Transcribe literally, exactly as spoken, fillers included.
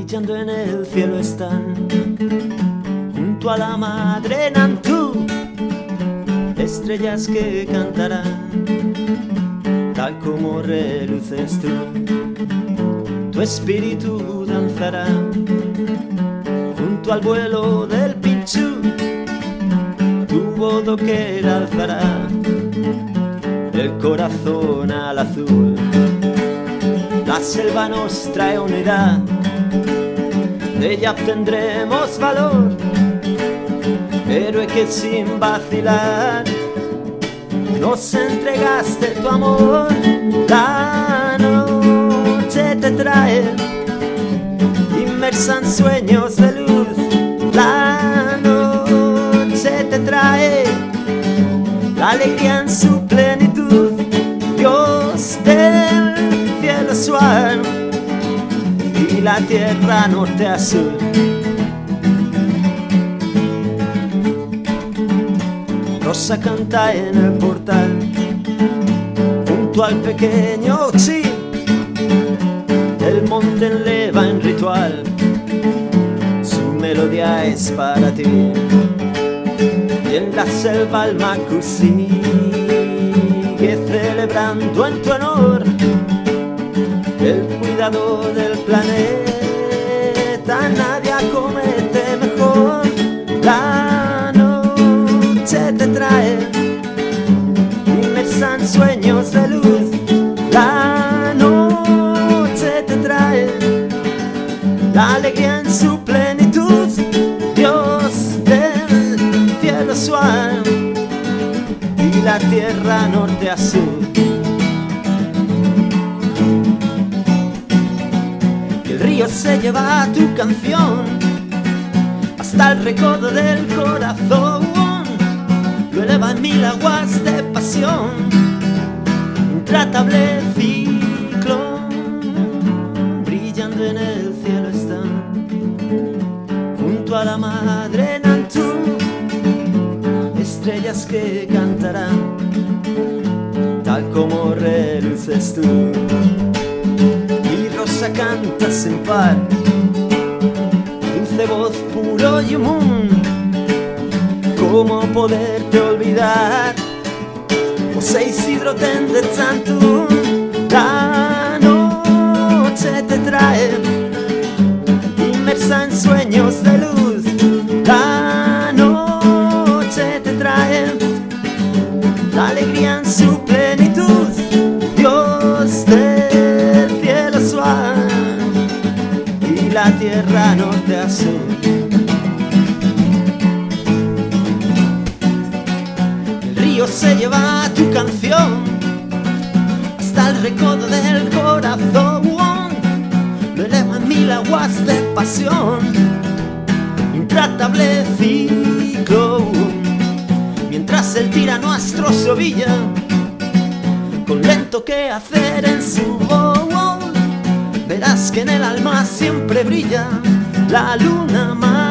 brillando en el cielo están, junto a la madre Nantú, estrellas que cantarán, tal como reluces tú. Tu espíritu danzará junto al vuelo del Pichu, tu bodoquera alzará el corazón al azul. La selva nos trae unidad, de ella obtendremos valor, héroe que sin vacilar nos entregaste tu amor. La noche te trae inmersa en sueños de luz, la noche te trae la alegría en su plenitud. Dios del cielo suave y la tierra norte a sur. Rosa canta en el portal junto al pequeño Chi, el monte eleva en ritual, su melodía es para ti. Y en la selva el Macu sigue celebrando en tu honor el cuidado del planeta, nadie acomete mejor. La noche te trae inmersa en sueños de luz, la noche te trae la alegría en su plenitud. Dios del cielo suave y la tierra norte a sur. El río se lleva tu canción hasta el recodo del corazón, lo eleva en mil aguas de pasión, intratable ciclón. Brillando en el cielo están, junto a la madre Nantú, estrellas que cantarán, tal como reluces tú. Mi rosa canta sin par, dulce voz puro y humún. ¿Cómo poderte olvidar? José Isidro Tende Chantún. La noche te trae inmersa en sueños de luz, la noche te trae la alegría en su plenitud. Dios del cielo suave y la tierra norte a sur. El río se lleva tu canción hasta el recodo del corazón, lo eleva en mil aguas de pasión, intratable ciclón. Mientras él tira nuestro Sevilla con lento que hacer en su voz, verás que en el alma siempre brilla la luna más